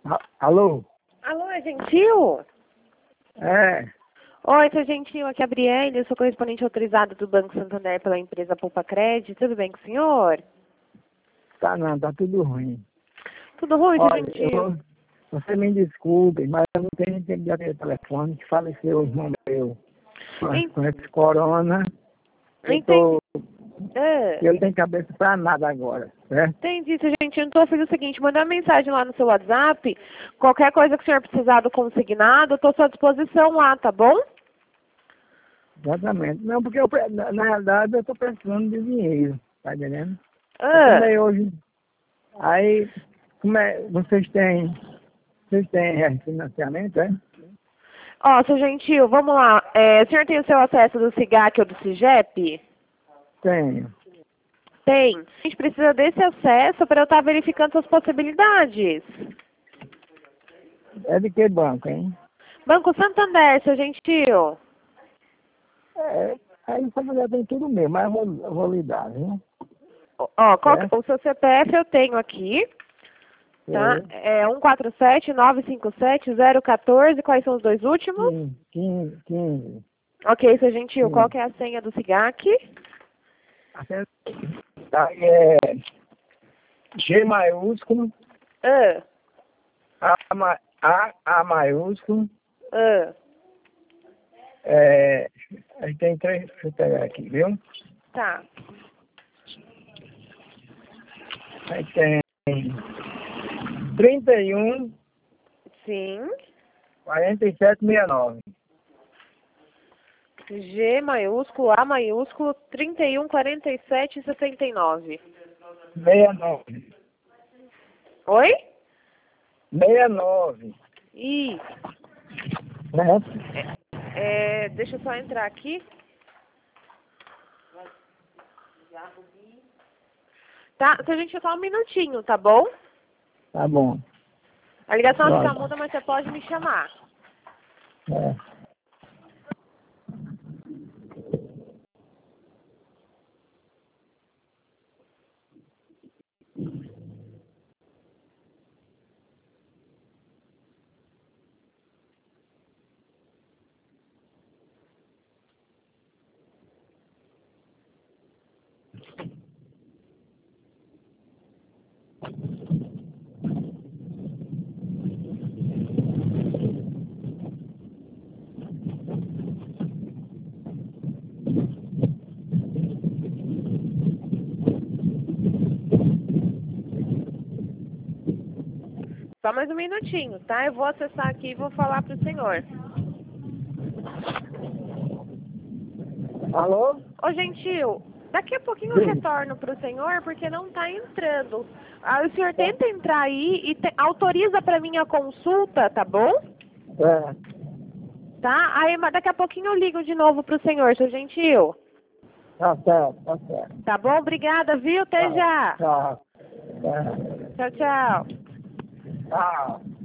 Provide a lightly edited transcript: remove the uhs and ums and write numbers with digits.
Alô? Alô, é Gentil? É, Oi, seu Gentil, aqui é a Brielle, eu sou correspondente autorizada do Banco Santander pela empresa Poupa Cred. Tudo bem com o senhor? tá não, tá tudo ruim. Tudo ruim, seu Olha, Gentil? você me desculpe, mas eu não tenho tempo de atender telefone, que faleceu o irmão meu com esse corona. Eu Entendi. tô, eu não tenho cabeça pra nada agora, certo? Entendi, seu Gentil. Então, eu fiz o seguinte, mandei uma mensagem lá no seu WhatsApp. Qualquer coisa que o senhor precisar do consignado, eu estou à sua disposição lá, tá bom? Exatamente. Não, porque na realidade eu tô precisando de dinheiro, tá entendendo? Eu Ah, tomei hoje. Aí, vocês têm financiamento, é? ó, seu Gentil, vamos lá. O senhor tem o seu acesso do SIGAC ou do CIGEP? Tenho. Tem. A gente precisa desse acesso para eu estar verificando suas possibilidades. É de que banco, hein? Banco Santander, seu Gentil. É, aí essa mulher tem tudo mesmo, mas eu vou lhe dar, viu? Ó, Certo? o seu CPF eu tenho aqui, tá? Sei. É 147-957-014. Quais são os dois últimos? 15. Ok, seu Gentil. Qual 15. que é a senha do SIGAC? Tá, G maiúsculo, Ah, A maiúsculo, ah. aí tem três, deixa eu pegar aqui, viu? Tá. Aí tem 31, Sim. 47, 69. G maiúsculo, A maiúsculo, 314769. 69. Oi? 69. Isso. Certo? Deixa eu só entrar aqui. Tá, se a gente só um minutinho, tá bom? Tá bom. A ligação vai ficar Pronto. muda, mas você pode me chamar. É. Só mais um minutinho, tá? Eu vou acessar aqui e vou falar pro senhor. Alô? Ô, Gentil, daqui a pouquinho eu Sim. retorno pro senhor porque não tá entrando. O senhor Tá. tenta entrar aí e autoriza pra mim a consulta, tá bom? É. Tá? Aí, mas daqui a pouquinho eu ligo de novo pro senhor, seu Gentil. Tá certo, tá certo. Tá bom? Obrigada, viu? Até Tá, já. tá. É. Tchau, tchau. Tá.